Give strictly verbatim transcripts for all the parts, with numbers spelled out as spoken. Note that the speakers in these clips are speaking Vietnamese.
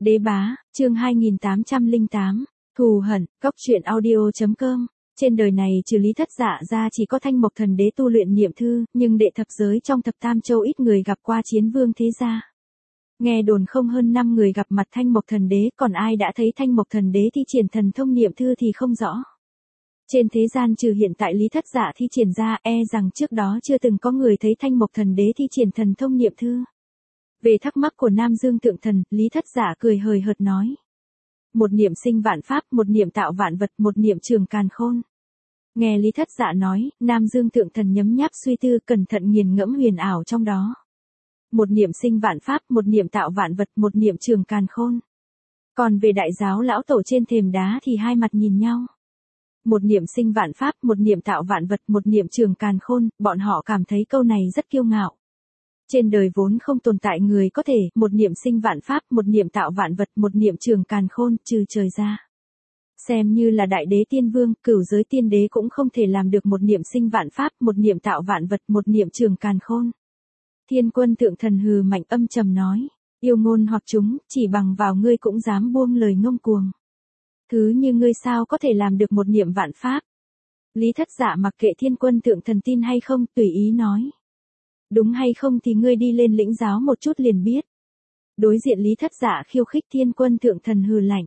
Đế bá, chương hai nghìn tám trăm lẻ tám, thù hận, góc truyện audio.com. Trên đời này trừ Lý Thất Dạ ra chỉ có Thanh Mộc Thần Đế tu luyện niệm thư, nhưng đệ thập giới trong thập tam châu ít người gặp qua Chiến Vương thế gia. Nghe đồn không hơn năm người gặp mặt Thanh Mộc Thần Đế, còn ai đã thấy Thanh Mộc Thần Đế thi triển thần thông niệm thư thì không rõ. Trên thế gian trừ hiện tại Lý Thất Dạ thi triển ra, e rằng trước đó chưa từng có người thấy Thanh Mộc Thần Đế thi triển thần thông niệm thư. Về thắc mắc của Nam Dương Thượng Thần, Lý Thất Dạ cười hời hợt nói. Một niệm sinh vạn pháp, một niệm tạo vạn vật, một niệm trường càn khôn. Nghe Lý Thất Dạ nói, Nam Dương Thượng Thần nhấm nháp suy tư, cẩn thận nghiền ngẫm huyền ảo trong đó. Một niệm sinh vạn pháp, một niệm tạo vạn vật, một niệm trường càn khôn. Còn về đại giáo lão tổ trên thềm đá thì hai mặt nhìn nhau. Một niệm sinh vạn pháp, một niệm tạo vạn vật, một niệm trường càn khôn, bọn họ cảm thấy câu này rất kiêu ngạo. Trên đời vốn không tồn tại người có thể, một niệm sinh vạn pháp, một niệm tạo vạn vật, một niệm trường càn khôn, trừ trời ra. Xem như là đại đế tiên vương, cửu giới tiên đế cũng không thể làm được một niệm sinh vạn pháp, một niệm tạo vạn vật, một niệm trường càn khôn. Thiên Quân Thượng Thần hừ mạnh âm trầm nói, yêu ngôn hoặc chúng, chỉ bằng vào ngươi cũng dám buông lời ngông cuồng. Thứ như ngươi sao có thể làm được một niệm vạn pháp. Lý Thất Dạ mặc kệ Thiên Quân Thượng Thần tin hay không, tùy ý nói. Đúng hay không thì ngươi đi lên lĩnh giáo một chút liền biết. Đối diện Lý Thất Dạ khiêu khích, Thiên Quân Thượng Thần hừ lạnh.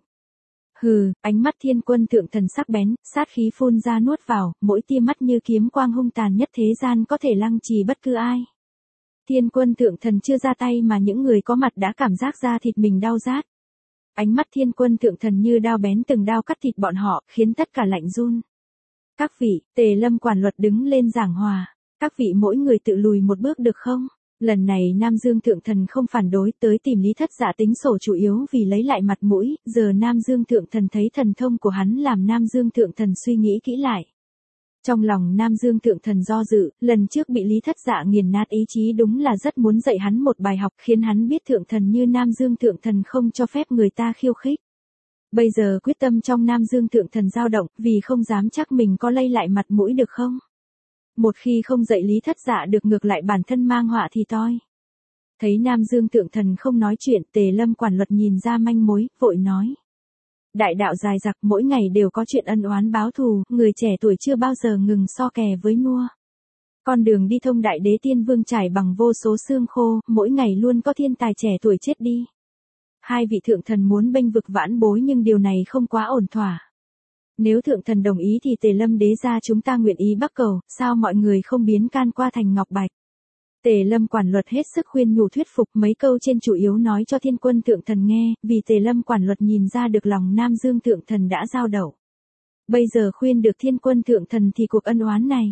Hừ, ánh mắt Thiên Quân Thượng Thần sắc bén, sát khí phun ra nuốt vào, mỗi tia mắt như kiếm quang hung tàn nhất thế gian có thể lăng trì bất cứ ai. Thiên Quân Thượng Thần chưa ra tay mà những người có mặt đã cảm giác da thịt mình đau rát. Ánh mắt Thiên Quân Thượng Thần như đao bén từng đao cắt thịt bọn họ, khiến tất cả lạnh run. Các vị, Tề Lâm quản luật đứng lên giảng hòa. Các vị mỗi người tự lùi một bước được không? Lần này Nam Dương Thượng Thần không phản đối, tới tìm Lý Thất Dạ tính sổ chủ yếu vì lấy lại mặt mũi, giờ Nam Dương Thượng Thần thấy thần thông của hắn làm Nam Dương Thượng Thần suy nghĩ kỹ lại. Trong lòng Nam Dương Thượng Thần do dự, lần trước bị Lý Thất Dạ nghiền nát ý chí đúng là rất muốn dạy hắn một bài học, khiến hắn biết Thượng Thần như Nam Dương Thượng Thần không cho phép người ta khiêu khích. Bây giờ quyết tâm trong Nam Dương Thượng Thần dao động, vì không dám chắc mình có lay lại mặt mũi được không? Một khi không dạy Lý Thất Dạ được, ngược lại bản thân mang họa thì toi. Thấy Nam Dương Thượng Thần không nói chuyện, Tề Lâm quản luật nhìn ra manh mối, vội nói. Đại đạo dài dặc, mỗi ngày đều có chuyện ân oán báo thù, người trẻ tuổi chưa bao giờ ngừng so kè với nua. Con đường đi thông đại đế tiên vương trải bằng vô số xương khô, mỗi ngày luôn có thiên tài trẻ tuổi chết đi. Hai vị thượng thần muốn bênh vực vãn bối nhưng điều này không quá ổn thỏa. Nếu thượng thần đồng ý thì Tề Lâm đế gia chúng ta nguyện ý bắc cầu, sao mọi người không biến can qua thành ngọc bạch. Tề Lâm quản luật hết sức khuyên nhủ thuyết phục, mấy câu trên chủ yếu nói cho Thiên Quân Thượng Thần nghe, vì Tề Lâm quản luật nhìn ra được lòng Nam Dương Thượng Thần đã dao động. Bây giờ khuyên được Thiên Quân Thượng Thần thì cuộc ân oán này.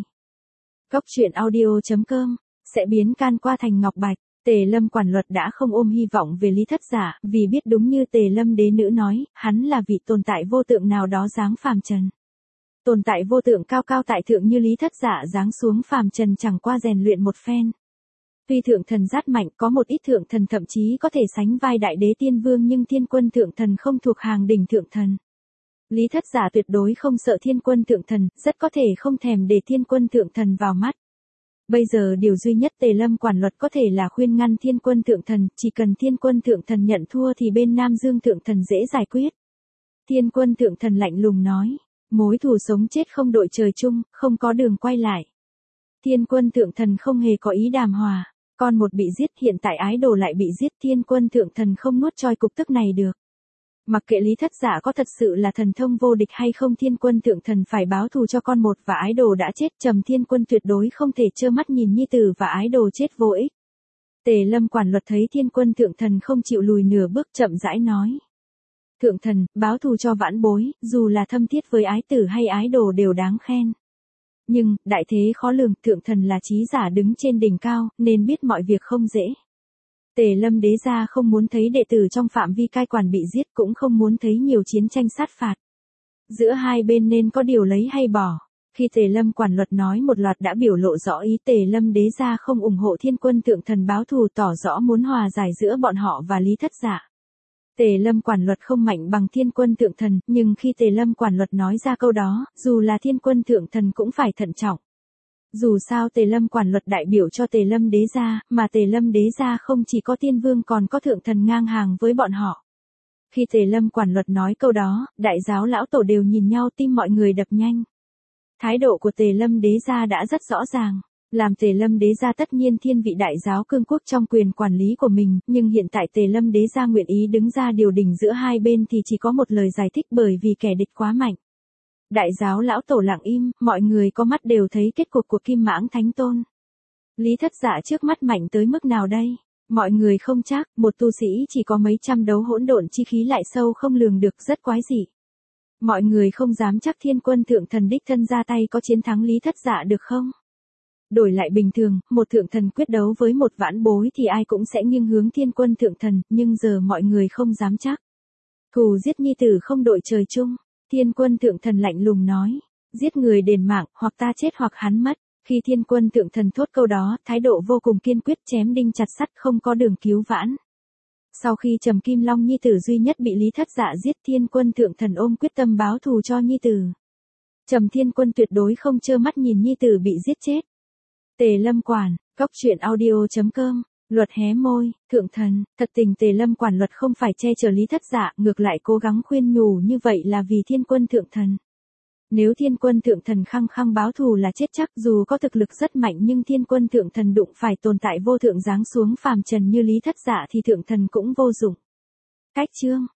Góc truyện audio.com, sẽ biến can qua thành ngọc bạch. Tề Lâm quản luật đã không ôm hy vọng về Lý Thất Dạ, vì biết đúng như Tề Lâm đế nữ nói, hắn là vị tồn tại vô tượng nào đó giáng phàm trần. Tồn tại vô tượng cao cao tại thượng như Lý Thất Dạ giáng xuống phàm trần chẳng qua rèn luyện một phen. Tuy thượng thần rất mạnh, có một ít thượng thần thậm chí có thể sánh vai đại đế tiên vương, nhưng Thiên Quân Thượng Thần không thuộc hàng đỉnh thượng thần. Lý Thất Dạ tuyệt đối không sợ Thiên Quân Thượng Thần, rất có thể không thèm để Thiên Quân Thượng Thần vào mắt. Bây giờ điều duy nhất Tề Lâm quản luật có thể là khuyên ngăn Thiên Quân Thượng Thần, chỉ cần Thiên Quân Thượng Thần nhận thua thì bên Nam Dương Thượng Thần dễ giải quyết. Thiên Quân Thượng Thần lạnh lùng nói, mối thù sống chết không đội trời chung, không có đường quay lại. Thiên Quân Thượng Thần không hề có ý đàm hòa, con một bị giết, hiện tại ái đồ lại bị giết, Thiên Quân Thượng Thần không nuốt trôi cục tức này được. Mặc kệ Lý Thất Dạ có thật sự là thần thông vô địch hay không, Thiên Quân Thượng Thần phải báo thù cho con một và ái đồ đã chết, Trầm Thiên Quân tuyệt đối không thể trơ mắt nhìn nhi tử và ái đồ chết vô ích. Tề Lâm quản luật thấy Thiên Quân Thượng Thần không chịu lùi nửa bước, chậm rãi nói. Thượng Thần, báo thù cho vãn bối, dù là thâm thiết với ái tử hay ái đồ đều đáng khen. Nhưng, đại thế khó lường, Thượng Thần là trí giả đứng trên đỉnh cao, nên biết mọi việc không dễ. Tề Lâm đế gia không muốn thấy đệ tử trong phạm vi cai quản bị giết, cũng không muốn thấy nhiều chiến tranh sát phạt. Giữa hai bên nên có điều lấy hay bỏ. Khi Tề Lâm quản luật nói một loạt đã biểu lộ rõ ý, Tề Lâm đế gia không ủng hộ Thiên Quân Thượng Thần báo thù, tỏ rõ muốn hòa giải giữa bọn họ và Lý Thất Dạ. Tề Lâm quản luật không mạnh bằng Thiên Quân Thượng Thần, nhưng khi Tề Lâm quản luật nói ra câu đó, dù là Thiên Quân Thượng Thần cũng phải thận trọng. Dù sao Tề Lâm quản luật đại biểu cho Tề Lâm đế gia, mà Tề Lâm đế gia không chỉ có tiên vương còn có thượng thần ngang hàng với bọn họ. Khi Tề Lâm quản luật nói câu đó, đại giáo lão tổ đều nhìn nhau, tim mọi người đập nhanh. Thái độ của Tề Lâm đế gia đã rất rõ ràng. Làm Tề Lâm đế gia tất nhiên thiên vị đại giáo cương quốc trong quyền quản lý của mình, nhưng hiện tại Tề Lâm đế gia nguyện ý đứng ra điều đình giữa hai bên thì chỉ có một lời giải thích, bởi vì kẻ địch quá mạnh. Đại giáo lão tổ lặng im, mọi người có mắt đều thấy kết cục của Kim Mãng Thánh Tôn. Lý Thất Dạ trước mắt mạnh tới mức nào đây? Mọi người không chắc, một tu sĩ chỉ có mấy trăm đấu hỗn độn chi khí lại sâu không lường được, rất quái dị. Mọi người không dám chắc Thiên Quân Thượng Thần đích thân ra tay có chiến thắng Lý Thất Dạ được không? Đổi lại bình thường, một thượng thần quyết đấu với một vãn bối thì ai cũng sẽ nghiêng hướng Thiên Quân Thượng Thần, nhưng giờ mọi người không dám chắc. Thù giết nhi tử không đội trời chung, Thiên Quân Thượng Thần lạnh lùng nói, giết người đền mạng, hoặc ta chết hoặc hắn mất. Khi Thiên Quân Thượng Thần thốt câu đó, thái độ vô cùng kiên quyết, chém đinh chặt sắt, không có đường cứu vãn. Sau khi Trầm Kim Long nhi tử duy nhất bị Lý Thất Dạ giết, Thiên Quân Thượng Thần ôm quyết tâm báo thù cho nhi tử. Trầm Thiên Quân tuyệt đối không trơ mắt nhìn nhi tử bị giết chết. Tề Lâm quản, góc truyện audio chấm com. Luật hé môi, thượng thần, thật tình Tề Lâm quản luật không phải che chở Lý Thất Dạ, ngược lại cố gắng khuyên nhủ như vậy là vì Thiên Quân Thượng Thần. Nếu Thiên Quân Thượng Thần khăng khăng báo thù là chết chắc, dù có thực lực rất mạnh nhưng Thiên Quân Thượng Thần đụng phải tồn tại vô thượng giáng xuống phàm trần như Lý Thất Dạ thì Thượng Thần cũng vô dụng. Cách chương